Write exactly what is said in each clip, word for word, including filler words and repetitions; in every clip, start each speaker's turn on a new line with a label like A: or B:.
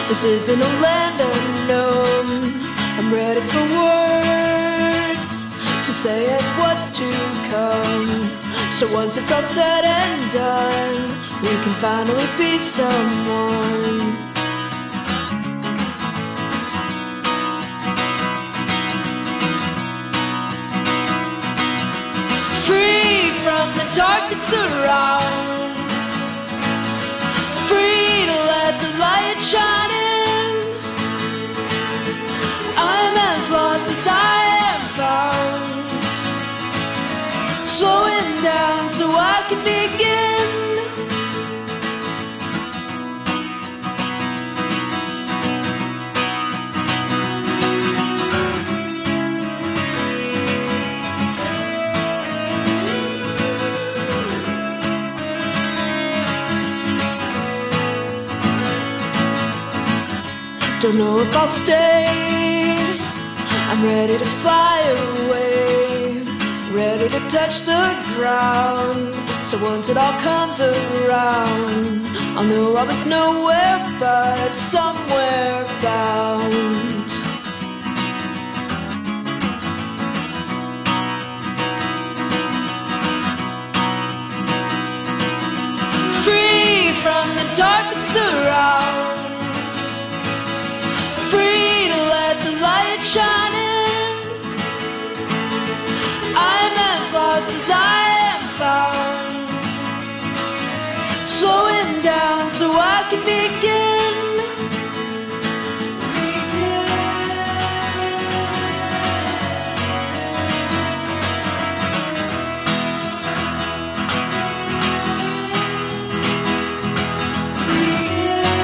A: This isn't a land unknown. I'm ready for words to say it what's to come. So once it's all said and done, we can finally be someone. Free from the dark that surrounds, free to let the light shine in. I'm as lost as I am found, slowing down so I can begin. Don't know if I'll stay. I'm ready to fly away, ready to touch the ground. So once it all comes around, I'll know I was nowhere but somewhere bound. Free from the dark that surrounds, free to let the light shine in. I'm as lost as I am found, slowing down so I can begin. Begin.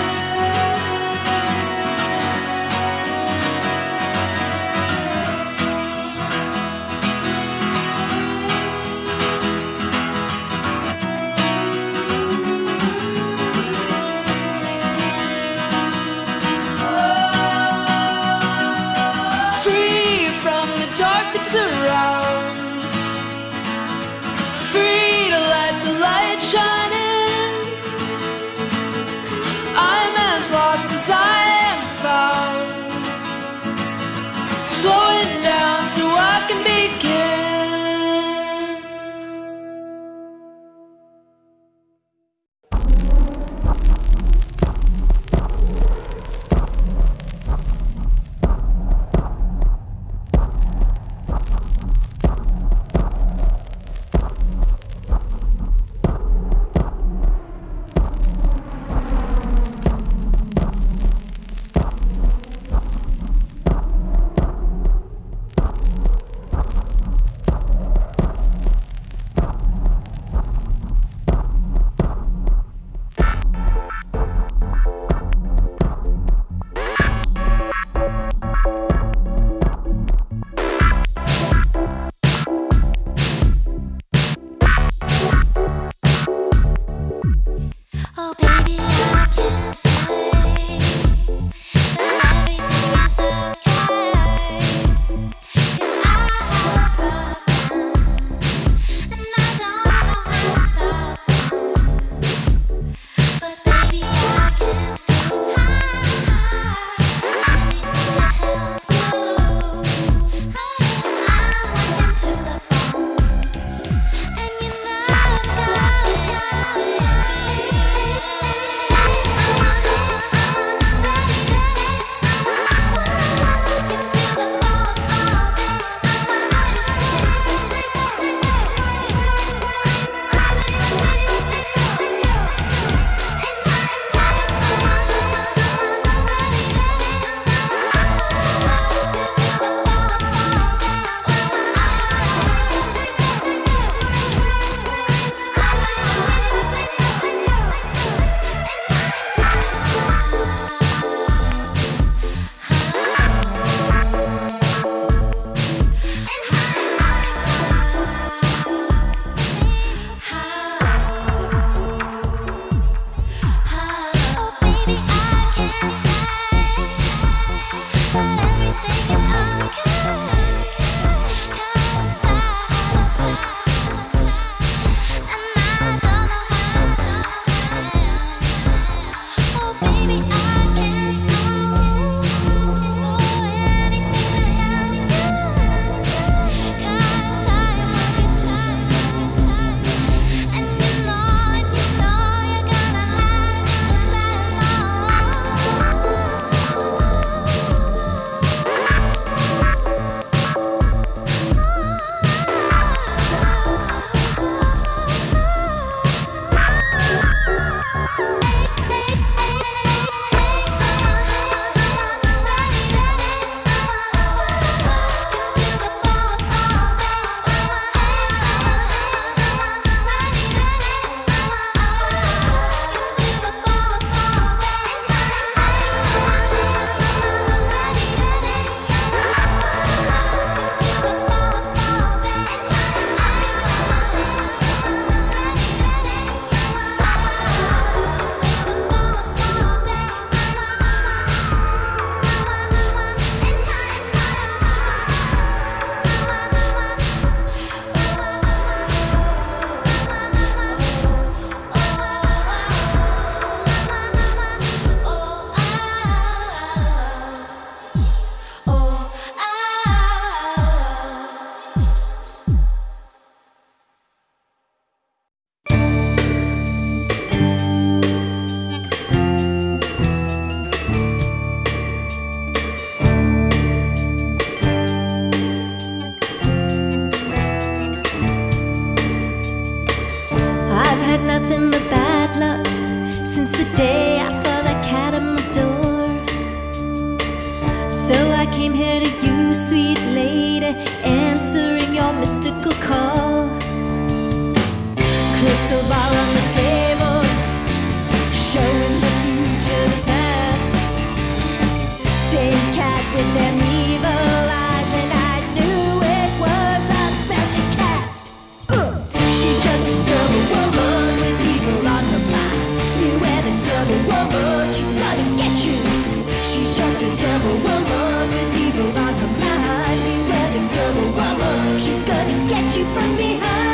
B: call. Crystal ball on the table, showing the future, the past. Same cat with them evil eyes, and I knew it was a special cast. uh. She's just a double woman with evil on her mind. Beware the double woman, she's gonna get you. She's just a double woman with evil on her mind. Beware the double woman, she's gonna get you from behind.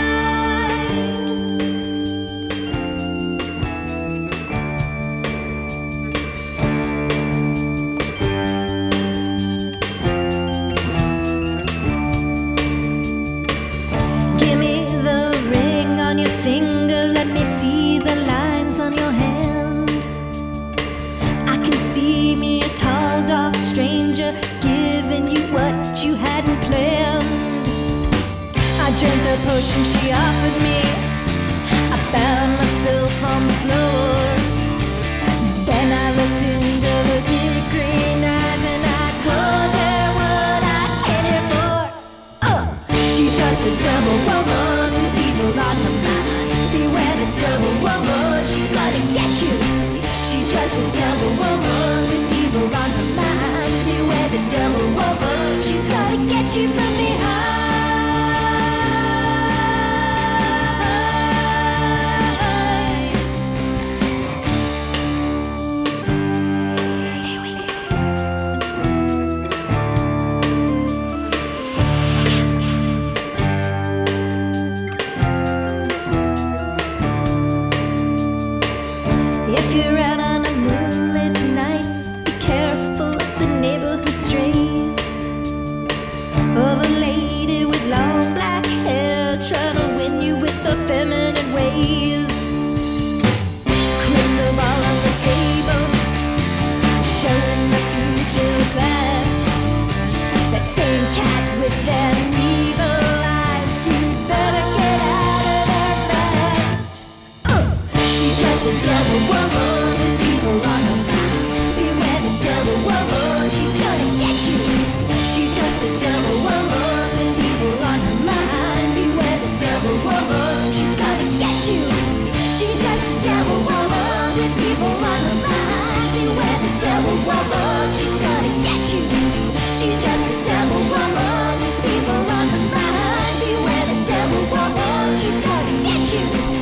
B: Give me the ring on your finger, let me see the lines on your hand. I can see me, a tall, dark stranger, giving you what you hadn't planned. I drank the potion she offered me, I found myself on the floor. Then I looked into those big green eyes, and I told her what I cared for. uh. She's just a double woman with evil on her mind. Beware the double woman, she's gonna get you. She's just a double woman with evil on her mind. Beware the double woman, she's gonna get you from behind. Stay with me. If you're out on a moonlit night, be careful of the neighborhood strays, of a lady with long black hair trying to win you with her feminine ways. Crystal ball on the table, showing the future, the past. That same cat with them evil eyes, you better get out of there fast. uh. She's just a double woman with evil on her mind. Beware the double woman, she's gonna get you. She's just a double woman with evil on her mind. Beware the double woman, she's gonna get you. She's just a double woman with evil on her mind. Beware the double woman, she's gonna get you. She's just a double woman with evil on her mind. Beware the double woman, she's gonna get you.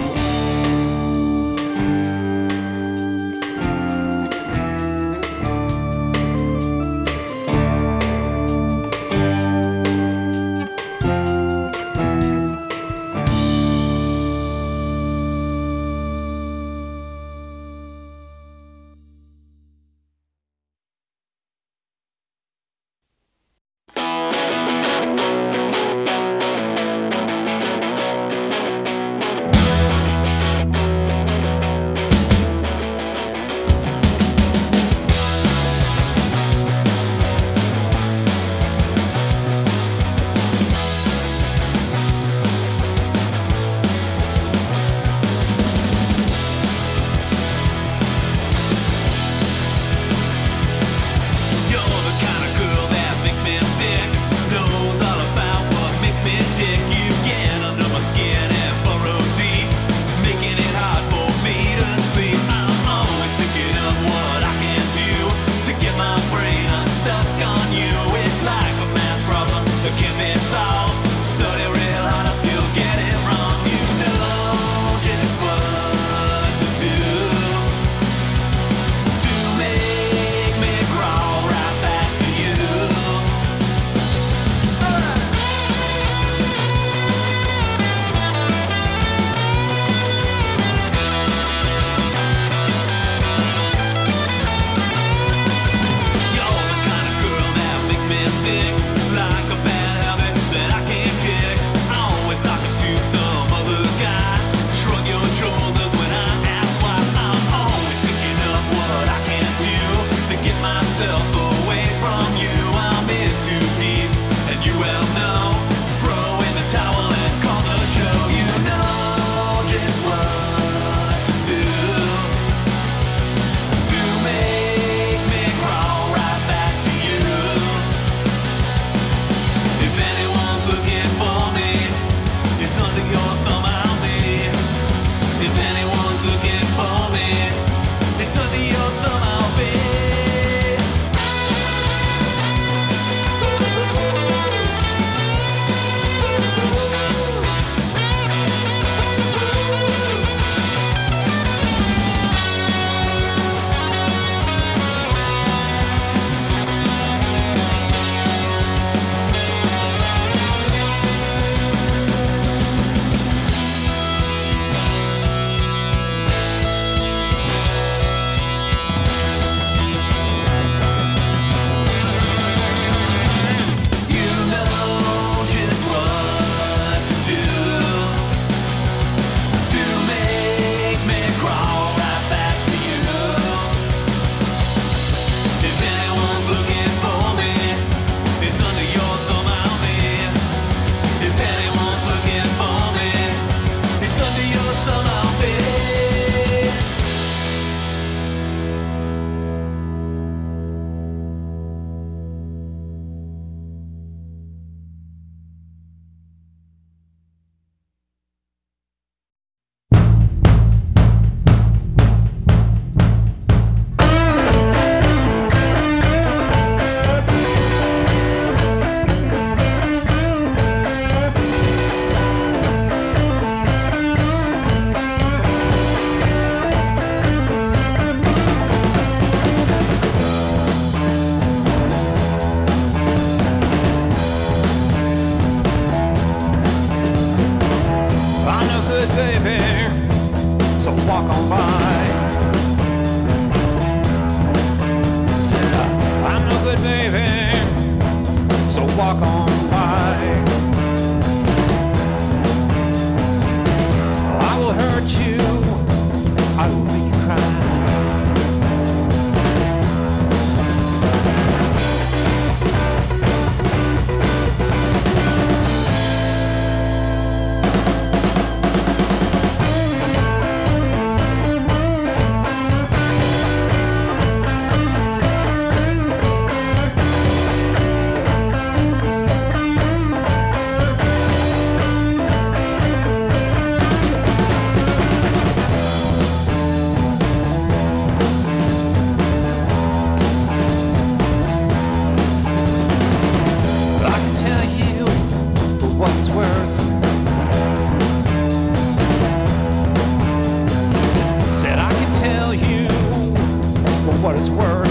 C: it's worth.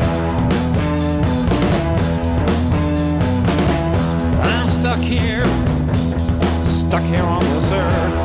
C: I'm stuck here, stuck here on this earth.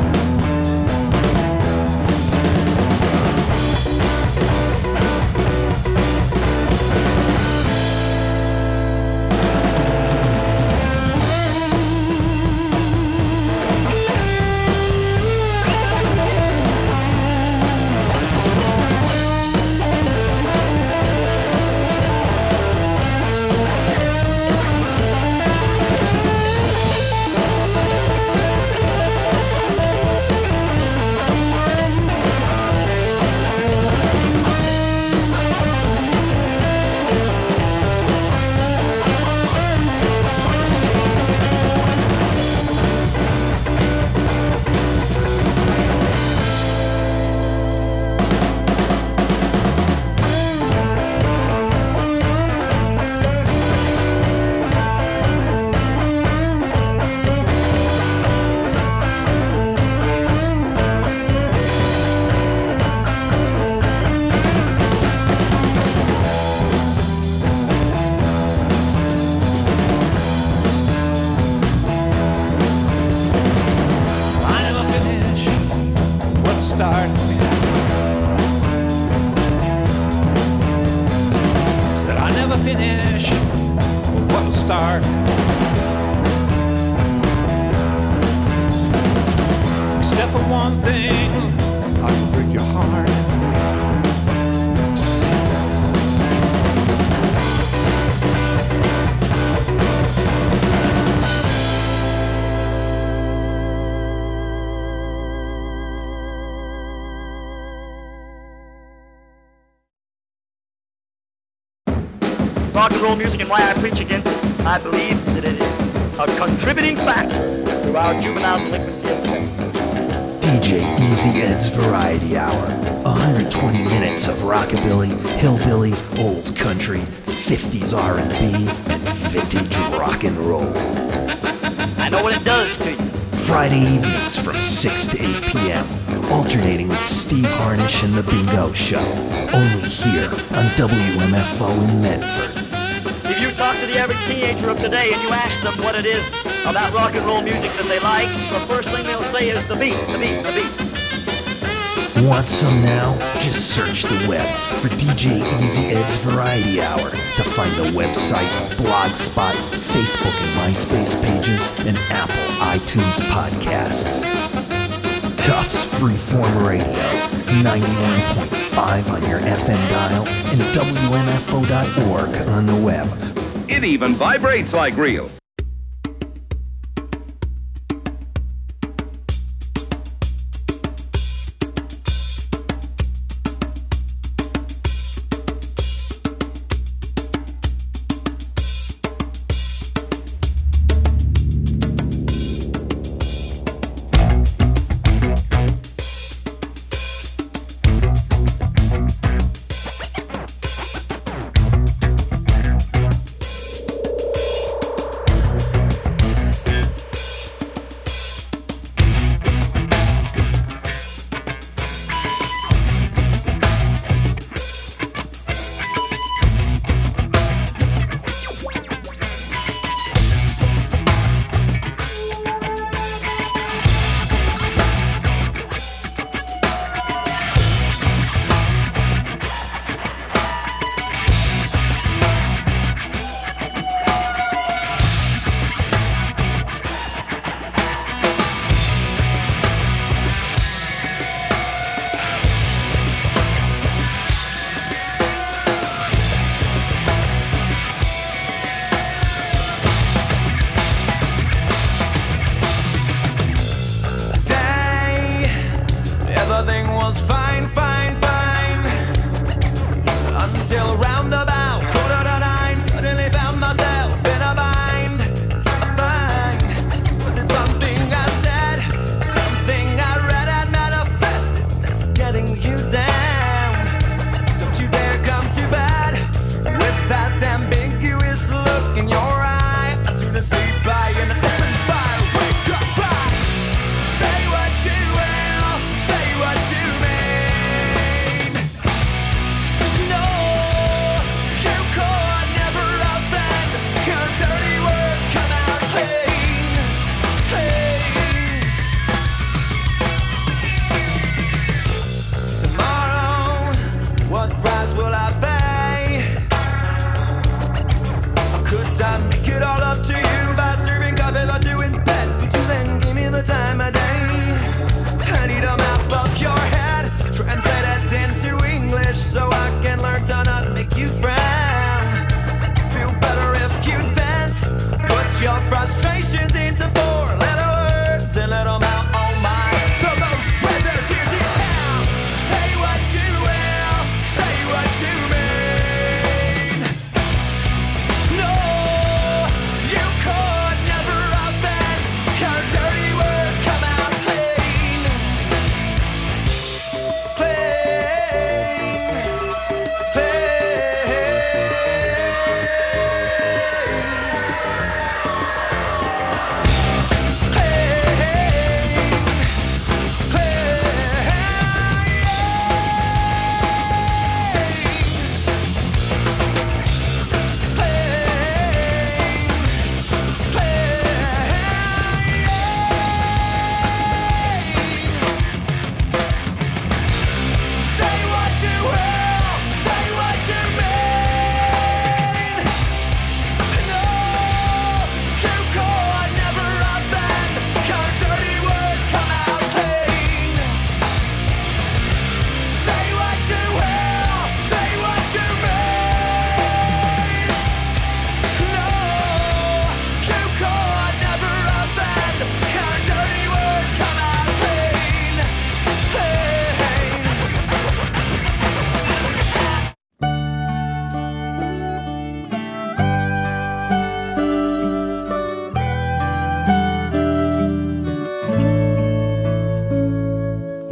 D: Rock and roll music and why I preach against it, I believe that it is a contributing factor to our juvenile delinquency of today.
E: D J Easy Ed's Variety Hour. one hundred twenty minutes of rockabilly, hillbilly, old country, fifties R and B, and vintage rock and roll.
D: I know what it does to you.
E: Friday evenings from six to eight p.m. Alternating with Steve Harnish and The Bingo Show. Only here on W M F O in Medford.
D: If you talk to the average teenager of today and you ask them what it is about rock and roll music that they like, the first thing they'll say is the beat, the beat, the beat.
E: Want some now? Just search the web for D J Easy Ed's Variety Hour to find the website, Blogspot, Facebook and MySpace pages, and Apple iTunes podcasts. Tufts Freeform Radio, ninety-one point five on your F M dial, and W M F O dot org on the web.
F: It even vibrates like real.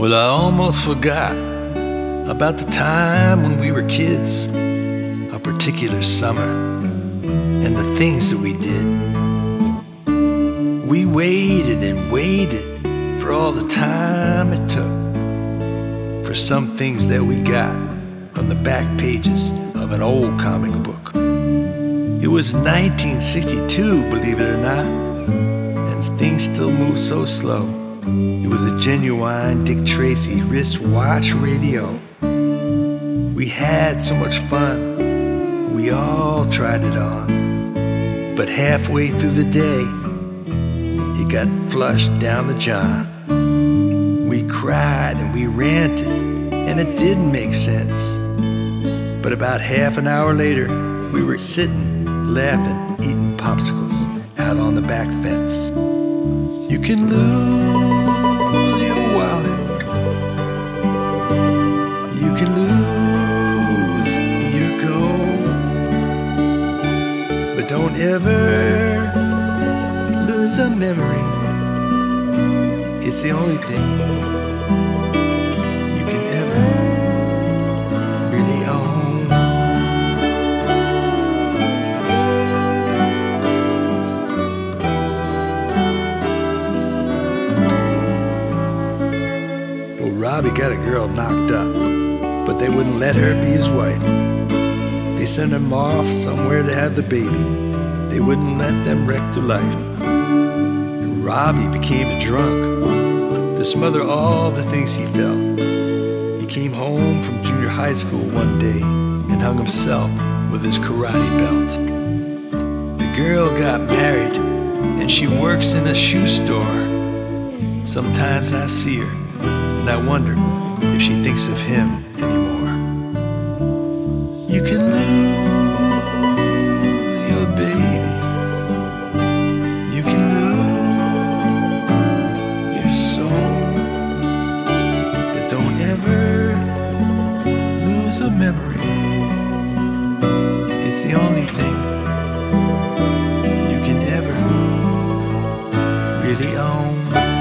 G: Well, I almost forgot about the time when we were kids, a particular summer, and the things that we did. We waited and waited for all the time it took for some things that we got from the back pages of an old comic book. It was nineteen sixty-two, believe it or not, and things still move so slow. It was a genuine Dick Tracy wristwatch radio. We had so much fun, we all tried it on. But halfway through the day, it got flushed down the john. We cried and we ranted, and it didn't make sense. But about half an hour later, we were sitting, laughing, eating popsicles out on the back fence. You can lose your wallet, you can lose your gold, but don't ever lose a memory. It's the only thing you can ever really own. Well, Robbie got a girl knocked up, but they wouldn't let her be his wife. They sent him off somewhere to have the baby. They wouldn't let them wreck their life. And Robbie became a drunk to smother all the things he felt. He came home from junior high school one day and hung himself with his karate belt. The girl got married and she works in a shoe store. Sometimes I see her and I wonder if she thinks of him anymore. You can lose your baby, you can lose your soul, but don't ever lose a memory. It's the only thing you can ever really own.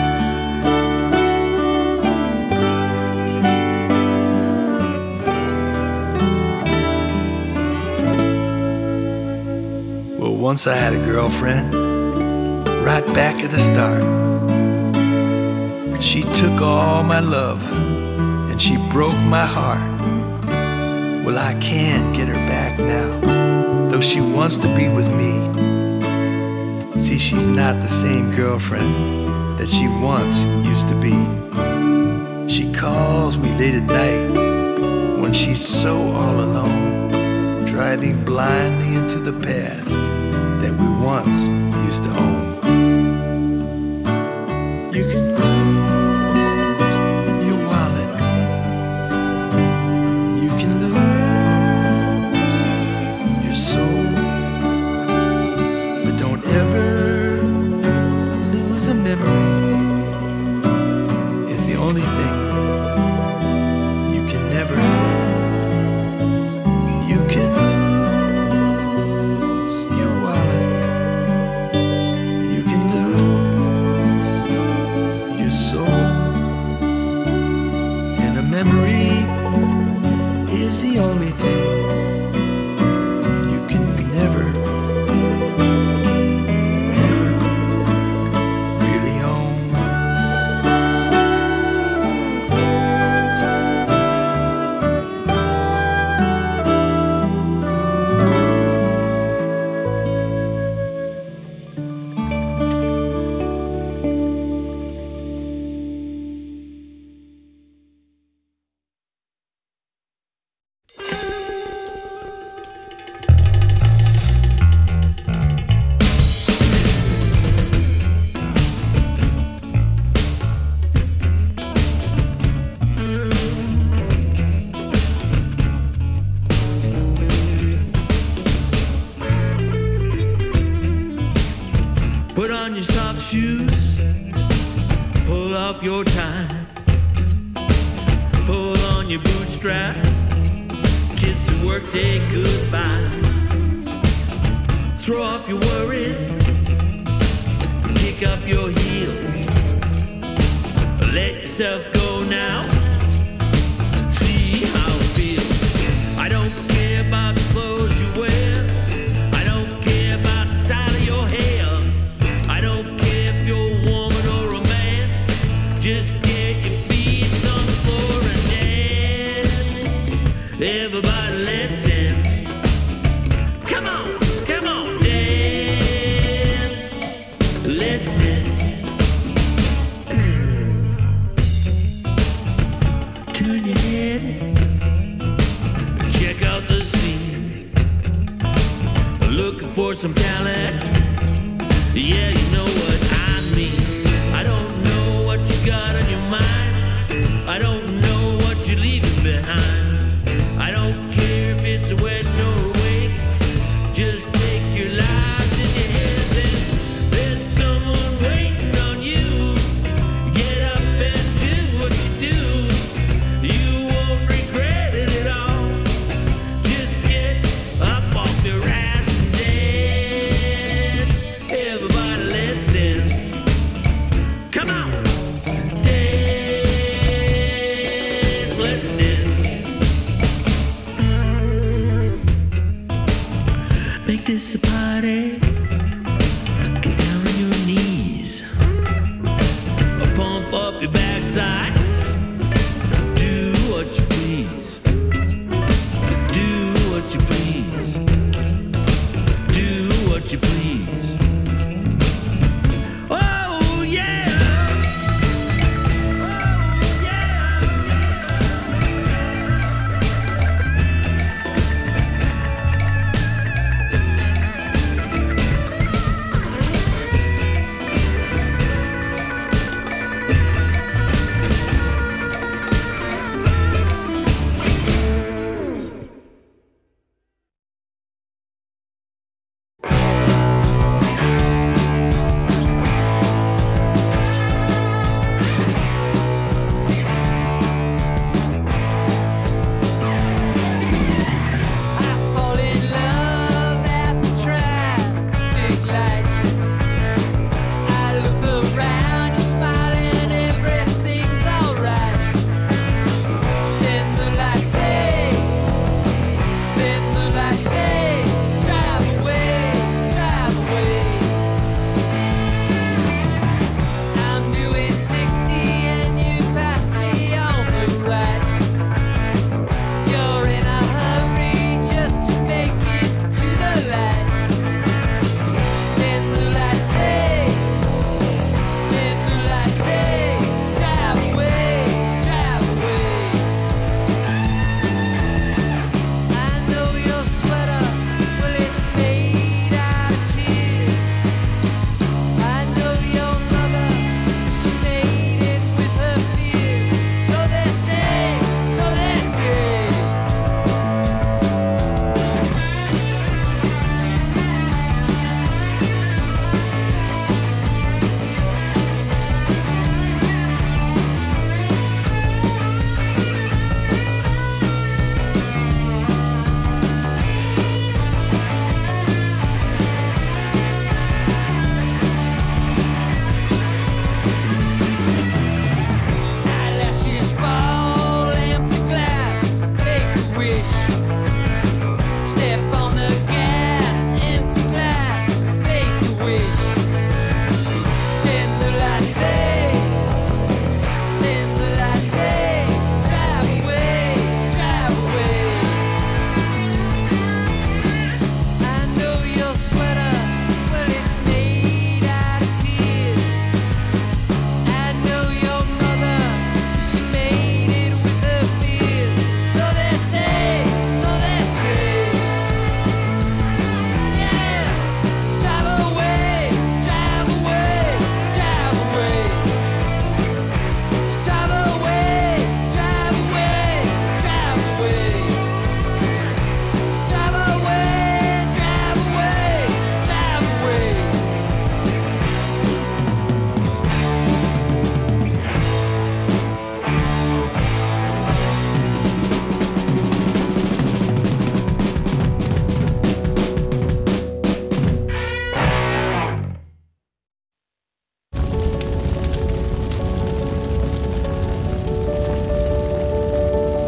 G: Well, once I had a girlfriend, right back at the start. She took all my love and she broke my heart. Well, I can't get her back now, though she wants to be with me. See, she's not the same girlfriend that she once used to be. She calls me late at night when she's so all alone, driving blindly into the past that we once used to own. You can lose your wallet, you can lose your soul, but don't ever lose a memory. It's the only thing you can never. You can lose your wallet, you can lose your soul, and a memory is the only thing you can never, never really own.
H: Put on your soft shoes, pull off your tie, pull on your bootstraps, kiss the workday goodbye. Throw off your worries, kick up your heels, Let yourself go now. See how it feels. I don't care about the clothes you wear. I don't care about the style of your hair. I don't care if you're a woman or a man. Just get your feet on the floor and dance. Everybody, let's dance. Come on, come on, dance. Let's dance. Turn your head, check out the scene. Looking for some talent. Yeah, you know what I mean. I don't know what you got on your mind. I don't know what you're leaving behind. I don't care if it's a wedding or a wake. Just take your lives in your hands and there's someone waiting on you. Get up and do what you do. You won't regret it at all. Just get up off your ass and dance. Everybody, let's dance. Come on, dance. Let's dance. Make this a party. Get down on your knees. Pump up your backside. Do what you please. Do what you please. Do what you please. Oh yeah. Oh yeah.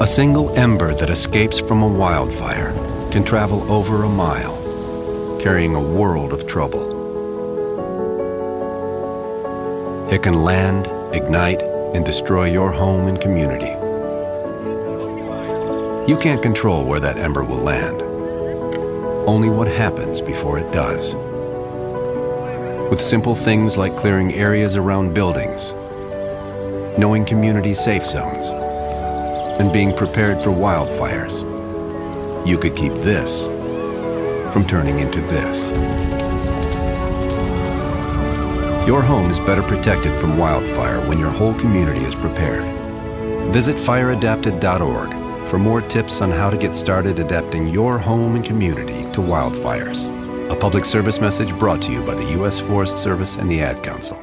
I: A single ember that escapes from a wildfire can travel over a mile, carrying a world of trouble. It can land, ignite, and destroy your home and community. You can't control where that ember will land, only what happens before it does. With simple things like clearing areas around buildings, knowing community safe zones, and being prepared for wildfires, you could keep this from turning into this. Your home is better protected from wildfire when your whole community is prepared. Visit fire adapted dot org for more tips on how to get started adapting your home and community to wildfires. A public service message brought to you by the U S Forest Service and the Ad Council.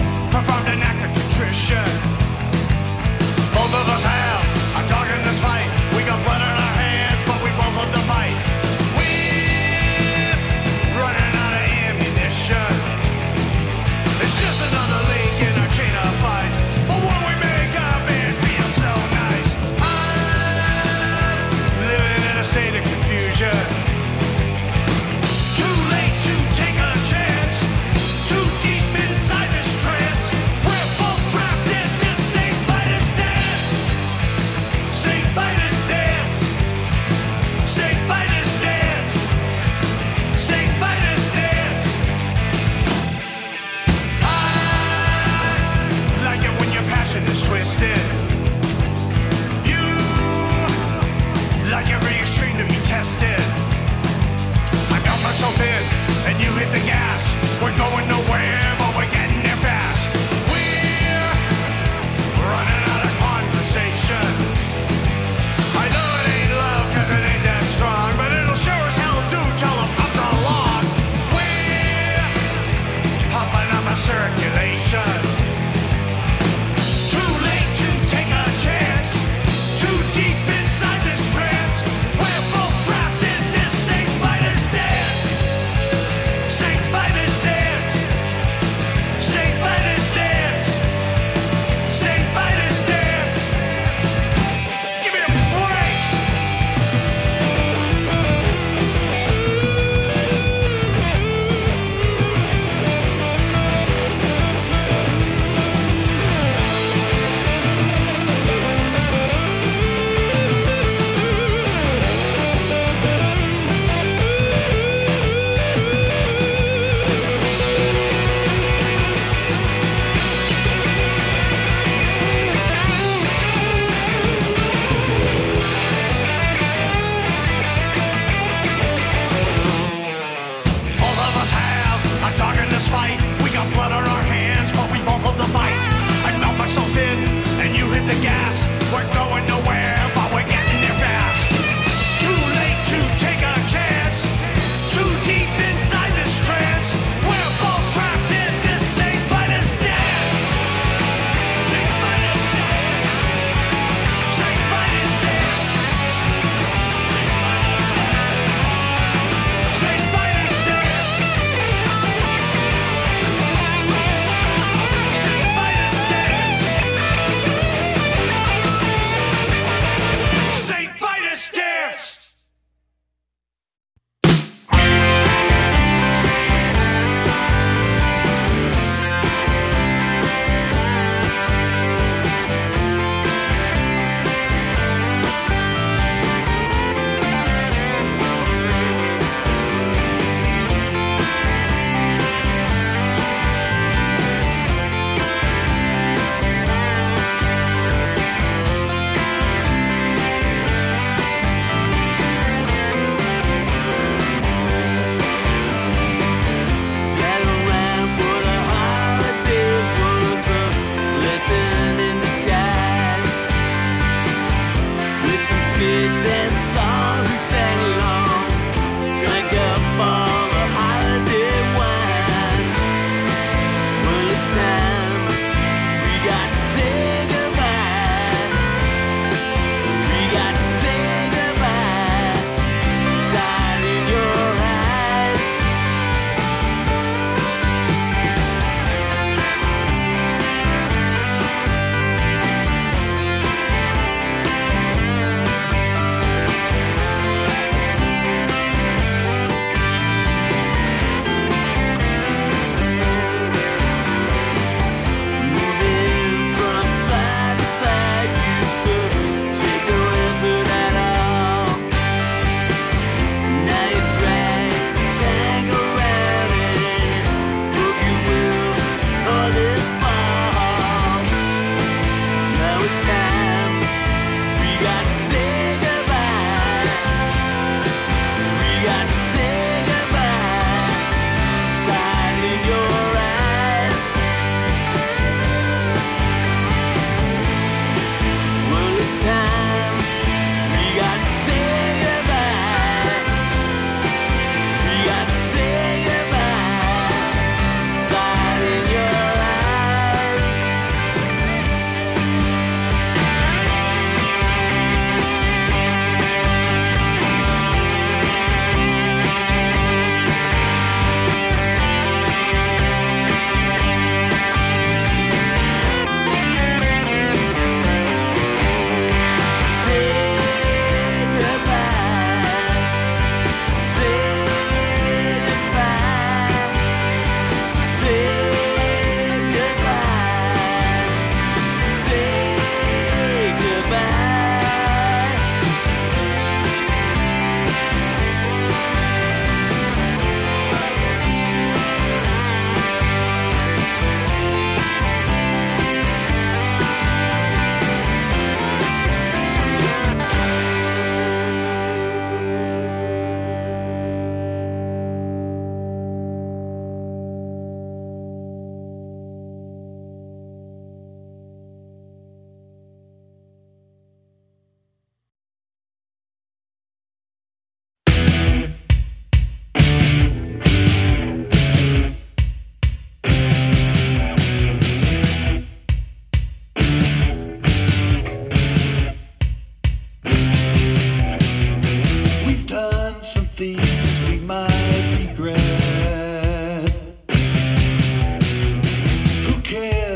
J: Both of us have a dog in this fight.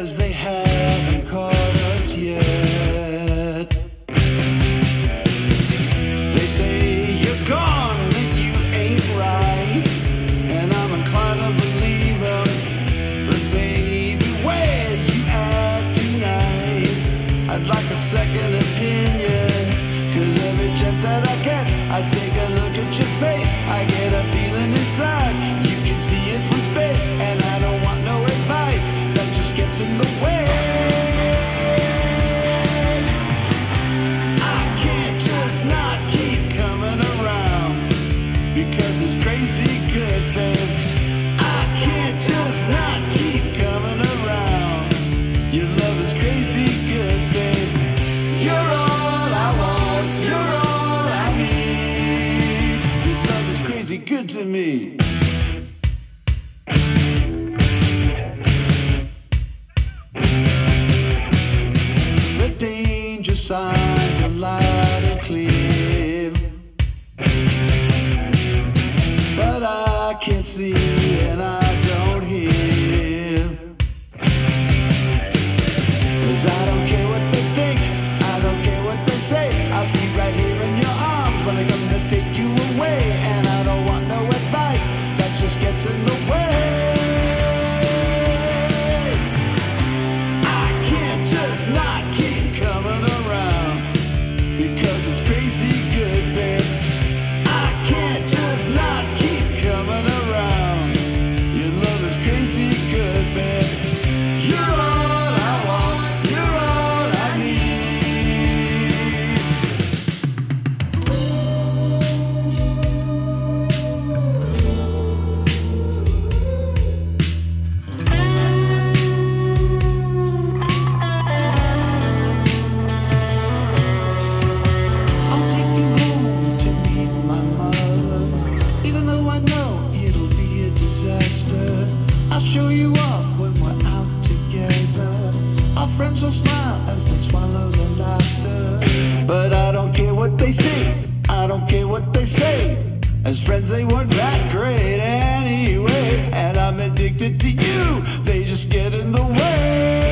J: 'cause they haven't caught us yet. They say you're gone and that you ain't right, and I'm inclined to believe them. But baby, where you at tonight? I'd like a second opinion, 'cause every chance that I get, I take a look at your face. I get a feeling inside, you can see it from space, and I don't want no advice that just gets in the way. I can't just not keep coming around, because it's crazy good, babe. I can't just not keep coming around. Your love is crazy good, babe. You're all I want, you're all I need. Your love is crazy good to me. The danger signs are loud and clear, but I can't see and I don't hear. 'Cause I don't care what they think, I don't care what they say. I'll be right here in your arms when I come to take you away. And I don't want no advice that just gets in the way. I can't just not keep coming around, because it's crazy good, babe. I can't just not keep coming around. Your love is crazy good, babe. You're all I want, you're all I need. I'll take you home to meet my mother, even though I know it'll be a disaster. I'll show you off when we're out together. Our friends will smile as they swallow the laughter. But I don't care what they think, I don't care what they say. As friends they weren't that great anyway. And I'm addicted to you, they just get in the way.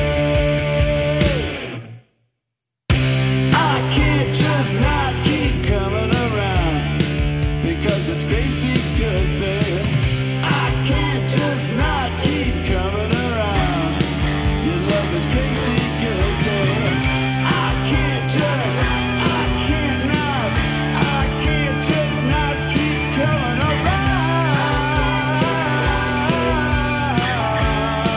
J: I can't just not keep coming around, because it's crazy good, babe. I can't just not keep coming around. Your love is crazy good, babe. I can't just, I can't not, I can't just not keep coming around.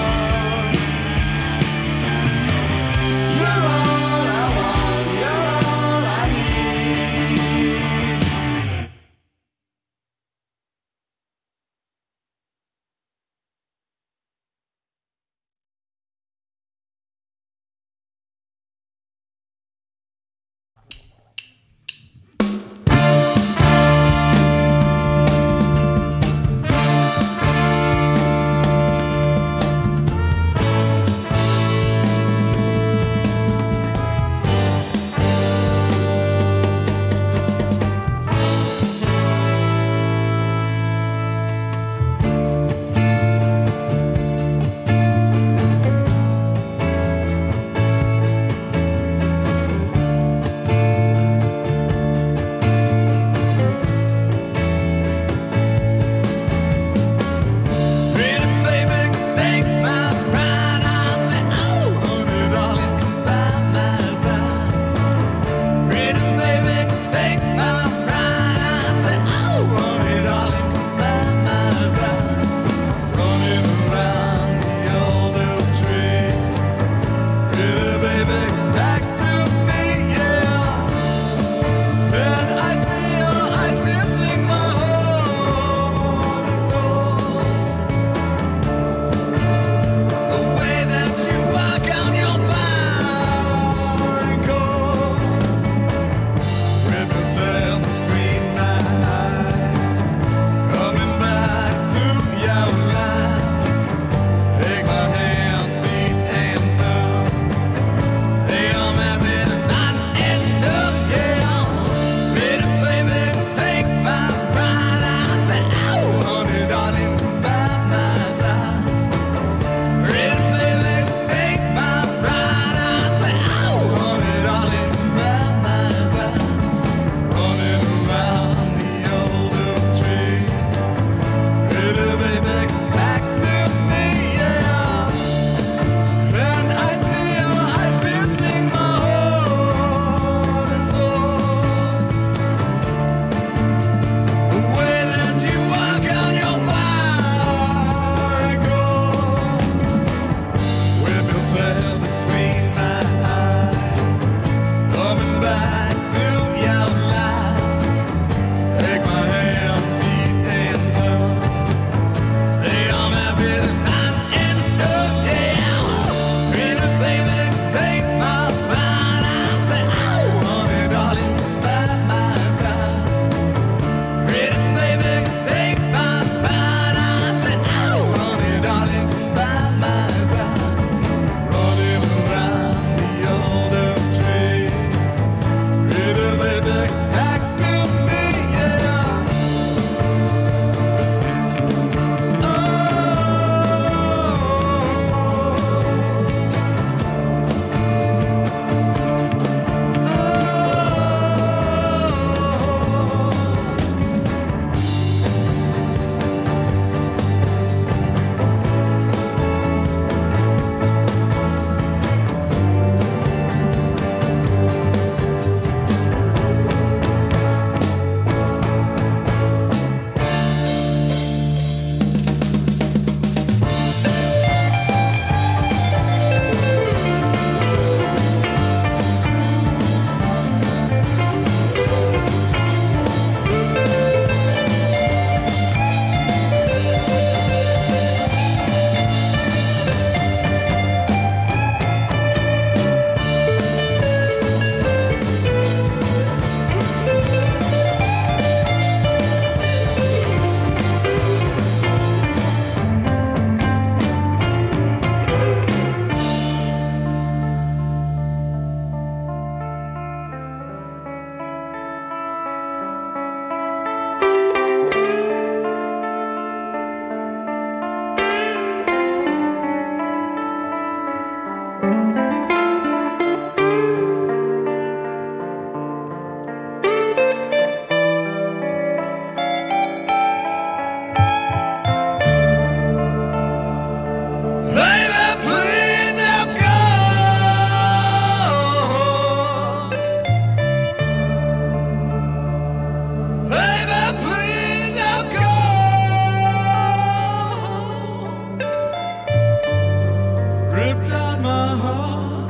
J: my heart,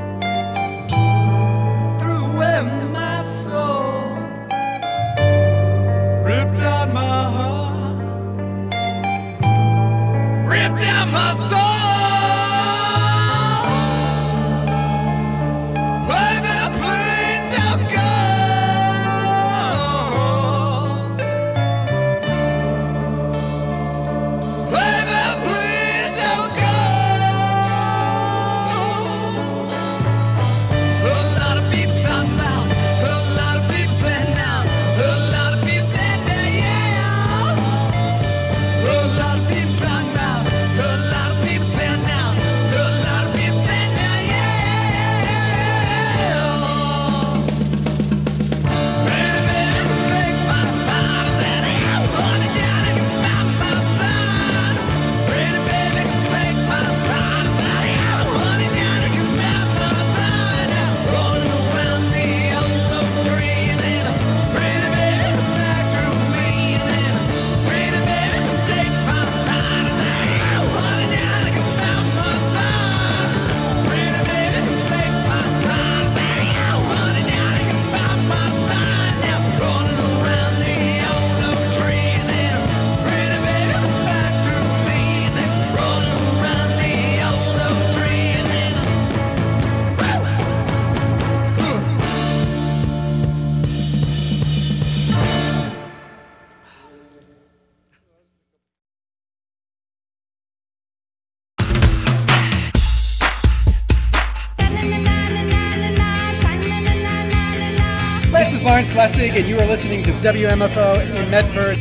J: threw away my soul, ripped out my heart, ripped out my soul. Baby, please don't go. Baby, please don't go. A lot of people talking about, a lot of people saying now, a lot of people saying now, yeah. A lot of people talking about, a lot of people saying now, a lot of people saying now, yeah. Baby, baby, take my powers and I'll run it down and you found my son. Baby, baby, take my powers and I'll run it down and you found my son. Rolling around the yellow tree and then pretty baby back through me and then pretty baby take my powers and I'll run it down and you found my son. Pretty baby take my powers and I'll run it down and you found my son. Now rolling around the yellow tree and then pretty baby back through me and then rolling around the yellow tree and then
K: This is Lawrence Lessig, and you are listening to W M F O in Medford,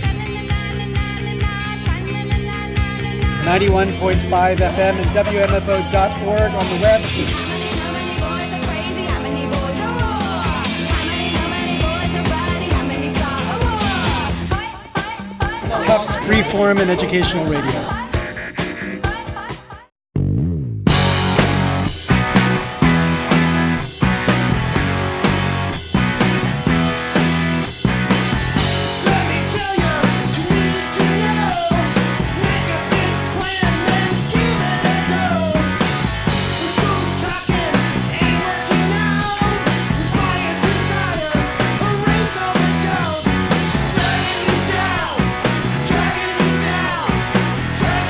K: ninety-one point five F M and W M F O dot org on the web. Tufts Freeform and Educational Radio.
J: Dragging me down, dragging me down.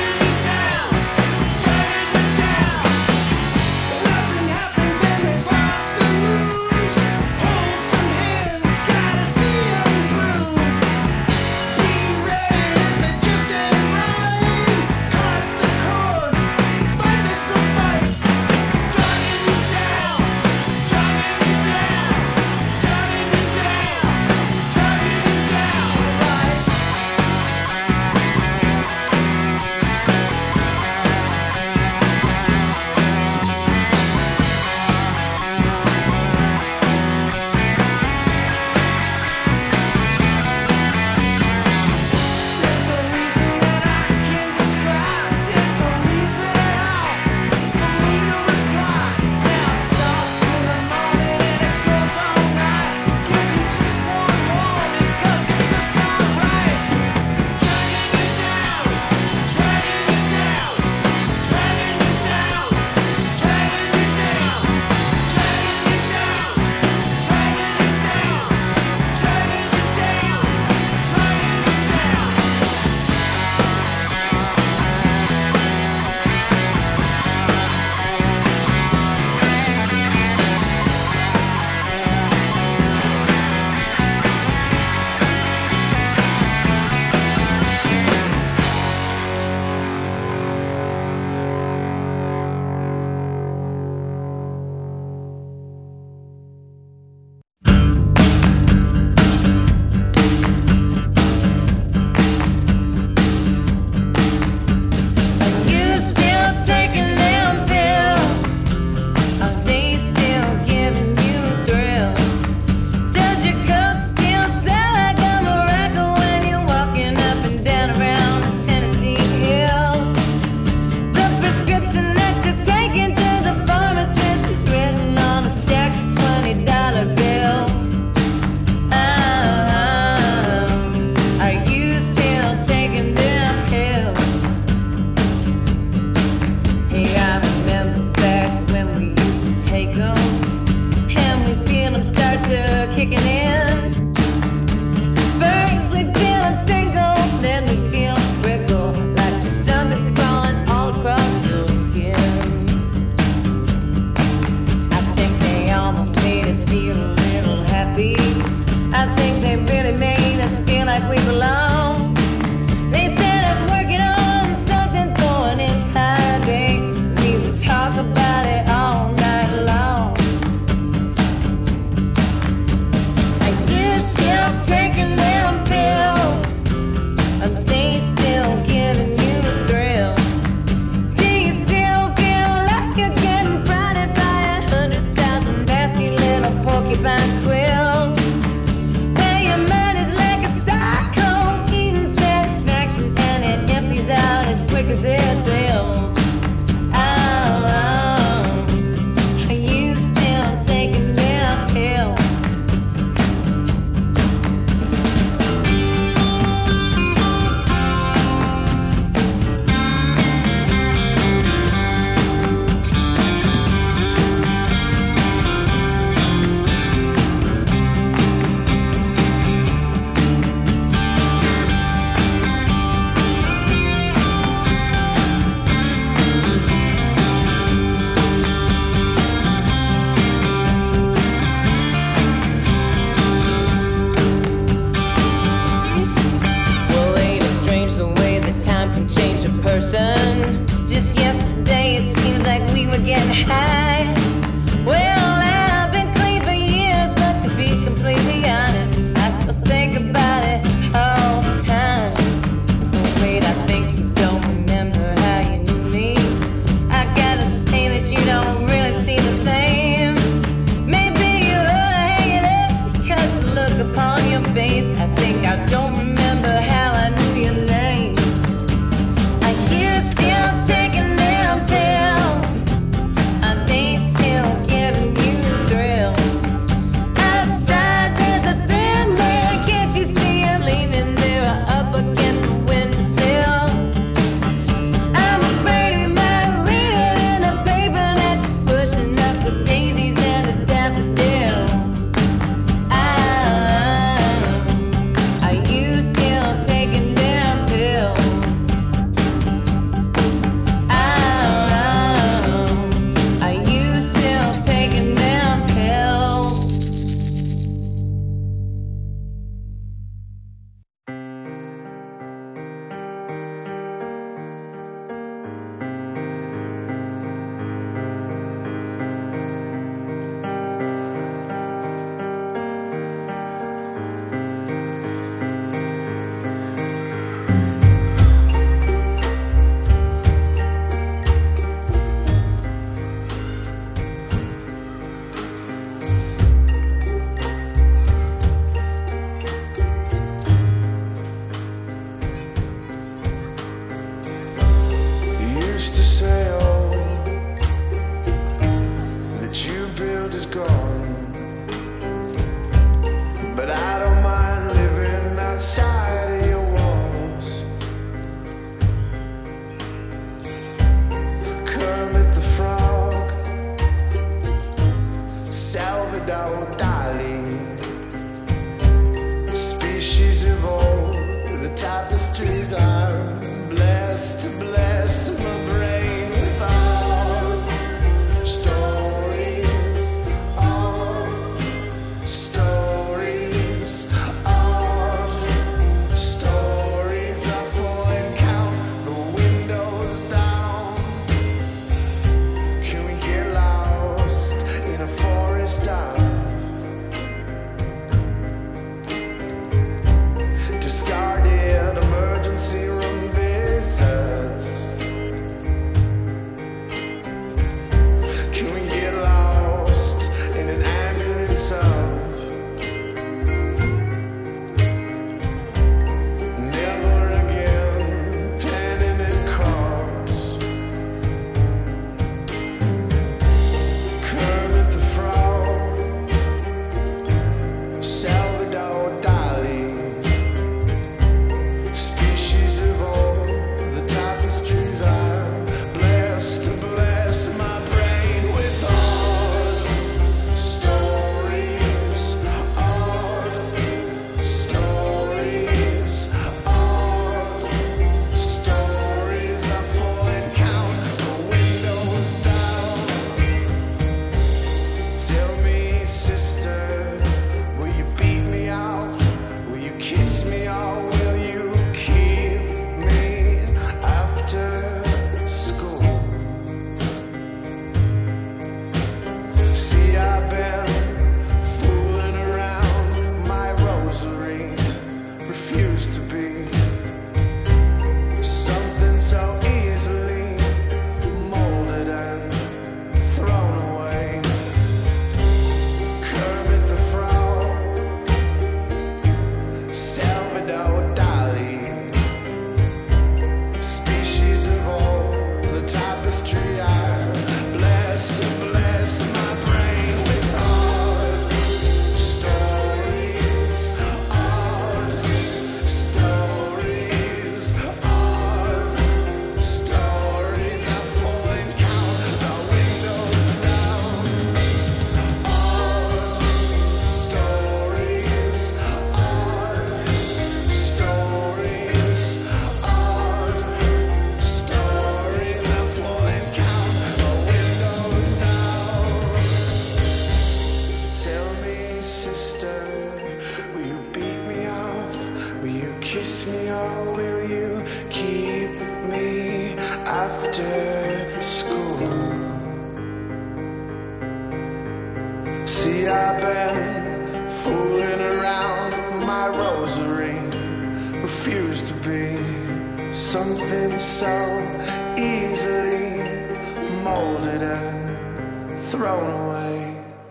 J: See, I've been fooling around with my rosary, refused to be something so easily molded and thrown away.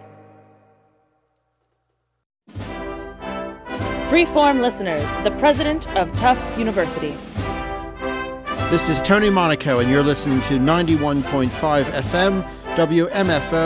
L: Freeform listeners, the president of Tufts University.
M: This is Tony Monaco, and you're listening to ninety-one point five F M, W M F O.